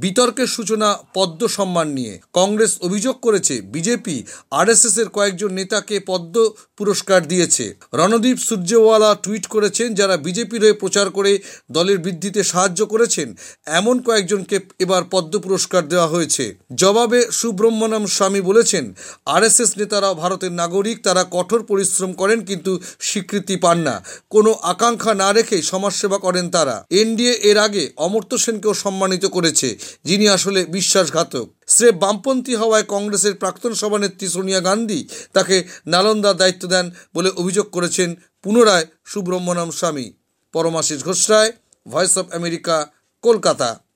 বিতর্কের সূচনা পদ্ম সম্মান নিয়ে। কংগ্রেস অভিযোগ করেছে বিজেপি আরএসএস এর কয়েকজন নেতাকে পদ্ম পুরস্কার দিয়েছে। রণদীপ সুরজেওয়ালা টুইট করেছেন, যারা বিজেপির হয়ে প্রচার করে দলের বৃদ্ধিতে সাহায্য করেছেন এমন কয়েকজনকে এবার পদ্ম পুরস্কার দেওয়া হয়েছে। জবাবে সুব্রমণ্যম স্বামী বলেছেন, আরএসএস নেতারা ভারতের নাগরিক, তারা কঠোর পরিশ্রম করেন কিন্তু স্বীকৃতি পান না। কোনো আকাঙ্ক্ষা না রেখেই সমাজসেবা করেন তারা। এনডিএ এর আগে অমর্ত্য সেনকেও সম্মানিত করেছে, যিনি আসলে বিশ্বাসঘাতক। স্রেফ বামপন্থী হওয়ায় কংগ্রেসের প্রাক্তন সভানেত্রী সোনিয়া গান্ধী তাকে নালন্দার দায়িত্ব দেন বলে অভিযোগ করেছেন পুনরায় Subramanyam Swamy. Paramashis Ghosh Roy, voice of America, Kolkata.